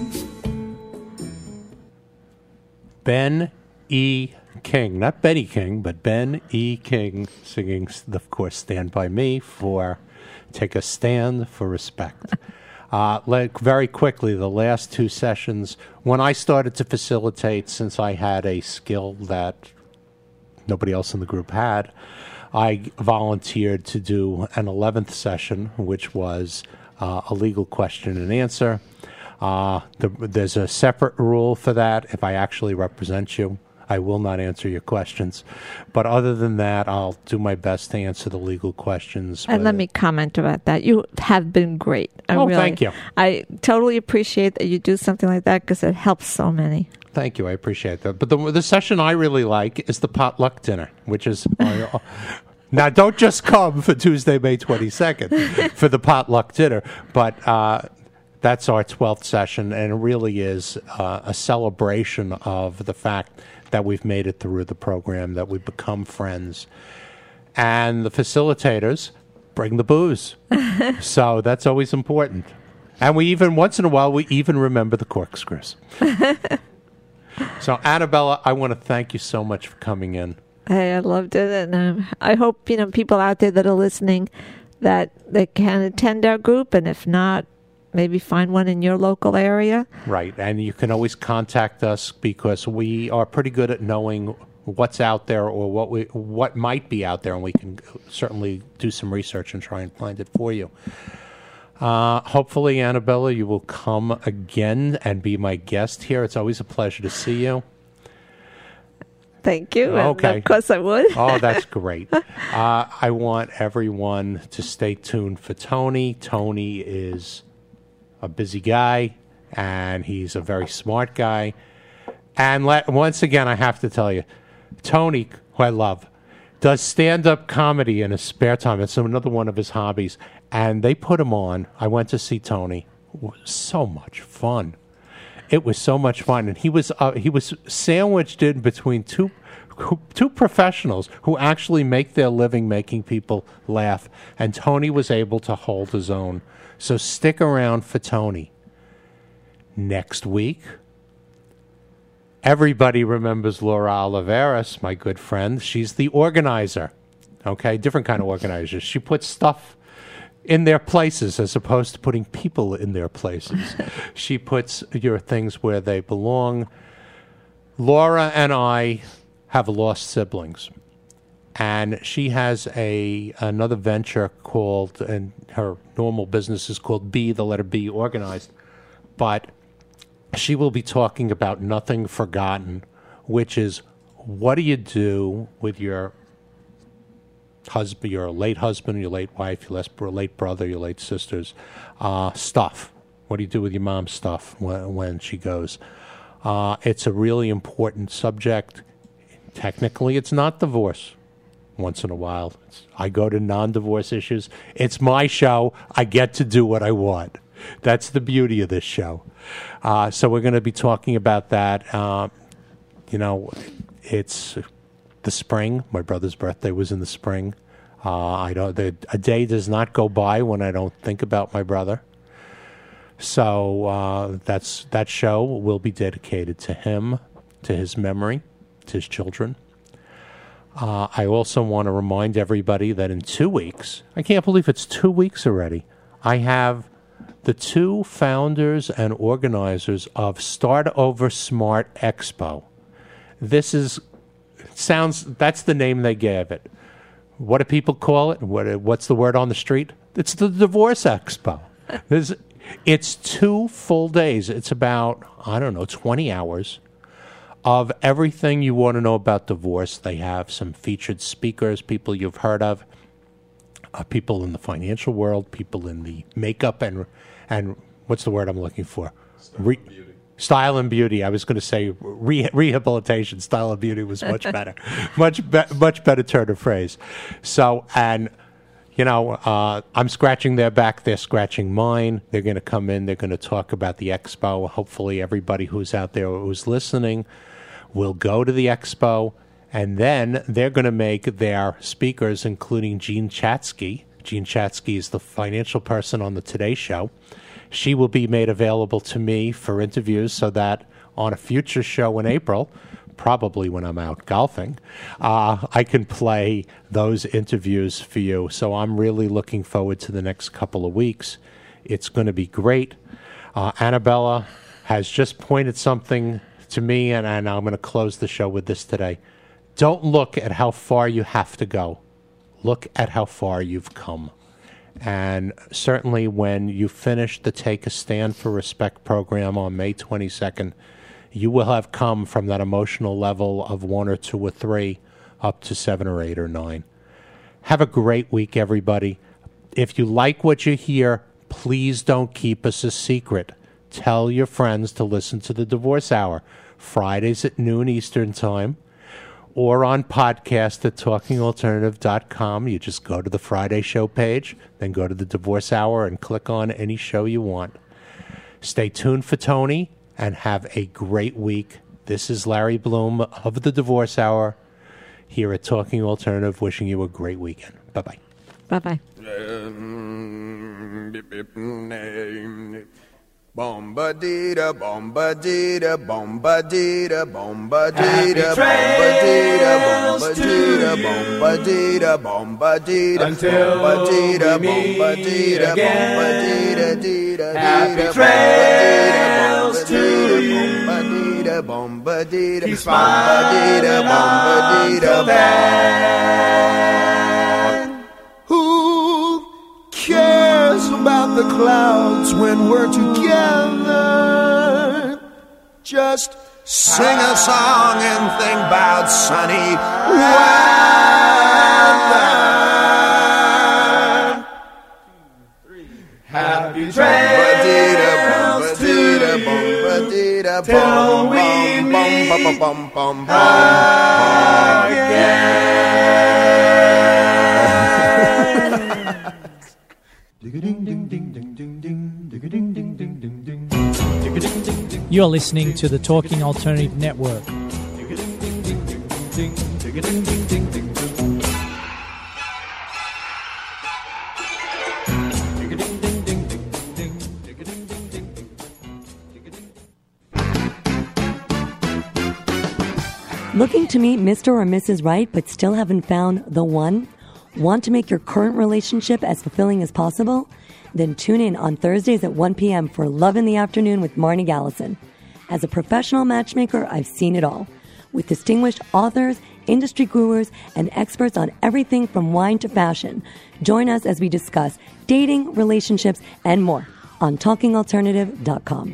Ben E. King, not Benny King, but Ben E. King singing, of course, Stand By Me for Take a Stand for Respect. Uh, like very quickly, the last two sessions, when I started to facilitate, since I had a skill that nobody else in the group had, I volunteered to do an eleventh session, which was uh, a legal question and answer. Uh, the, there's a separate rule for that. If I actually represent you, I will not answer your questions. But other than that, I'll do my best to answer the legal questions. And let me comment about that. You have been great. I Oh, really, thank you. I totally appreciate that you do something like that because it helps so many. Thank you. I appreciate that. But the, the session I really like is the potluck dinner, which is... uh, now, don't just come for Tuesday, May twenty-second for the potluck dinner, but uh, that's our twelfth session, and it really is uh, a celebration of the fact that we've made it through the program, that we've become friends. And the facilitators bring the booze. So that's always important. And we even, once in a while, we even remember the corkscrews. So, Annabella, I want to thank you so much for coming in. Hey, I loved it, and um, I hope you know people out there that are listening that they can attend our group, and if not, maybe find one in your local area. Right, and you can always contact us because we are pretty good at knowing what's out there or what we what might be out there, and we can certainly do some research and try and find it for you. Uh, hopefully, Annabella, you will come again and be my guest here. It's always a pleasure to see you. Thank you. Okay. And of course I would. Oh, that's great. Uh, I want everyone to stay tuned for Tony. Tony is a busy guy, and he's a very smart guy. And let, once again, I have to tell you, Tony, who I love, does stand-up comedy in his spare time. It's another one of his hobbies. And they put him on. I went to see Tony. It was so much fun. It was so much fun, and he was uh, he was sandwiched in between two two professionals who actually make their living making people laugh, and Tony was able to hold his own. So stick around for Tony. Next week, everybody remembers Laura Oliveras, my good friend. She's the organizer. Okay, different kind of organizer. She puts stuff in their places as opposed to putting people in their places. She puts your things where they belong. Laura and I have lost siblings, and she has a another venture called, and her normal business is called B, the letter B, Organized, but she will be talking about Nothing Forgotten, which is what do you do with your husband, your late husband, your late wife, your late brother, your late sisters, uh, stuff. What do you do with your mom's stuff when, when she goes? Uh, it's a really important subject. Technically, it's not divorce. Once in a while, it's, I go to non-divorce issues. It's my show. I get to do what I want. That's the beauty of this show. Uh, so we're going to be talking about that. Uh, you know, it's the spring. My brother's birthday was in the spring. Uh, I don't. The, a day does not go by when I don't think about my brother. So uh, that's that show will be dedicated to him, to his memory, to his children. Uh, I also want to remind everybody that in two weeks, I can't believe it's two weeks already, I have the two founders and organizers of Start Over Smart Expo. This is sounds that's the name they gave it. What do people call it? What what's the word on the street? It's the Divorce Expo. There's, it's two full days. It's about, I don't know, twenty hours of everything you want to know about divorce. They have some featured speakers, people you've heard of, uh, people in the financial world, people in the makeup and and what's the word I'm looking for? Re- Style and beauty. I was going to say re- rehabilitation. Style and beauty was much better, much be- much better turn of phrase. So, and you know, uh, I'm scratching their back. They're scratching mine. They're going to come in. They're going to talk about the expo. Hopefully, everybody who's out there who's listening will go to the expo, and then they're going to make their speakers, including Jean Chatzky. Jean Chatzky is the financial person on the Today Show. She will be made available to me for interviews so that on a future show in April, probably when I'm out golfing, uh, I can play those interviews for you. So I'm really looking forward to the next couple of weeks. It's going to be great. Uh, Annabella has just pointed something to me, and, and I'm going to close the show with this today. Don't look at how far you have to go. Look at how far you've come. And certainly when you finish the Take a Stand for Respect program on May twenty-second, you will have come from that emotional level of one or two or three up to seven or eight or nine. Have a great week, everybody. If you like what you hear, please don't keep us a secret. Tell your friends to listen to the Divorce Hour, Fridays at noon Eastern Time, or on podcast at talking alternative dot com. You just go to the Friday show page, then go to the Divorce Hour and click on any show you want. Stay tuned for Tony and have a great week. This is Larry Bloom of the Divorce Hour here at Talking Alternative, wishing you a great weekend. Bye-bye. Bye-bye. Um, Bomba dee da bomba dee da bomba dee da bomba dee da bomba dee da bomba dee da bomba dee da bomba dee da bomba dee da bomba dee da bomba dee da dee da happy trails to bomba dee da bomba dee da bomba dee da bomba dee da then. Who cares about the clouds when we're together? Just sing a song and think about sunny weather. Happy trails to till we meet You're listening to the Talking Alternative Network. Looking to meet Mister or Missus Right but still haven't found the one? Want to make your current relationship as fulfilling as possible? Then tune in on Thursdays at one p.m. for Love in the Afternoon with Marnie Gallison. As a professional matchmaker, I've seen it all. With distinguished authors, industry gurus, and experts on everything from wine to fashion. Join us as we discuss dating, relationships, and more on talking alternative dot com.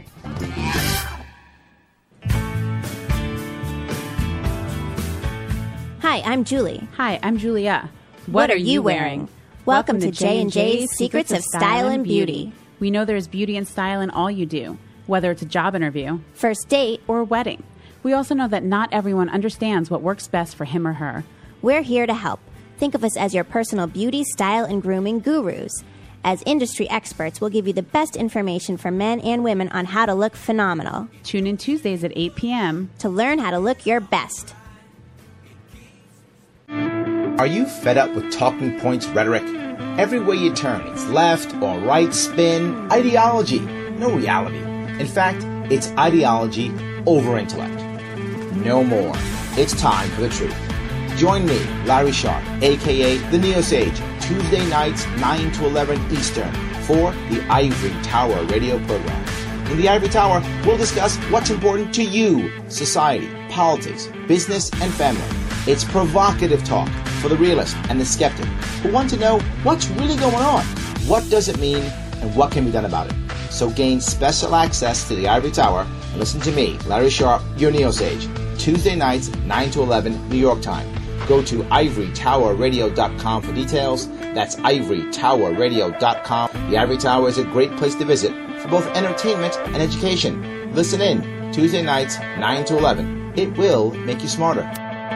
Hi, I'm Julie. Hi, I'm Julia. What, what are you wearing? wearing? Welcome, Welcome to J and J's Secrets of Style and Beauty. We know there's beauty and style in all you do, whether it's a job interview, first date, or a wedding. We also know that not everyone understands what works best for him or her. We're here to help. Think of us as your personal beauty, style, and grooming gurus. As industry experts, we'll give you the best information for men and women on how to look phenomenal. Tune in Tuesdays at eight p.m. to learn how to look your best. Are you fed up with talking points rhetoric? Everywhere you turn, it's left or right spin, ideology, no reality. In fact, it's ideology over intellect. No more. It's time for the truth. Join me, Larry Sharp, a k a. The Neo Sage, Tuesday nights, nine to eleven Eastern, for the Ivory Tower radio program. In the Ivory Tower, we'll discuss what's important to you, society, politics, business, and family. It's provocative talk for the realist and the skeptic who want to know what's really going on, what does it mean, and what can be done about it. So gain special access to the Ivory Tower and listen to me, Larry Sharp, your Neo Sage, Tuesday nights, nine to eleven New York time. Go to ivory tower radio dot com for details. That's ivory tower radio dot com. The Ivory Tower is a great place to visit for both entertainment and education. Listen in, Tuesday nights, nine to eleven. It will make you smarter.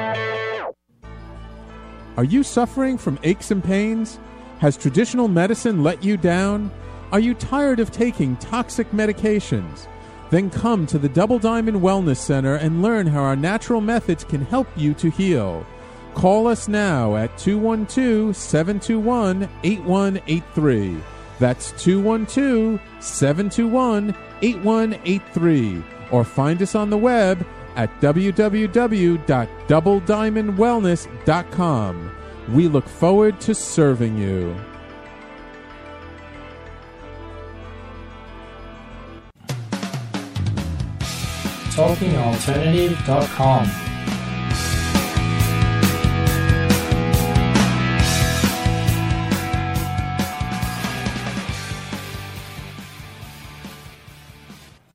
Are you suffering from aches and pains? Has traditional medicine let you down? Are you tired of taking toxic medications? Then come to the Double Diamond Wellness Center and learn how our natural methods can help you to heal. Call us now at two one two, seven two one, eight one eight three. That's two one two, seven two one, eight one eight three. Or find us on the web at w w w dot double diamond wellness dot com. We look forward to serving you. talking alternative dot com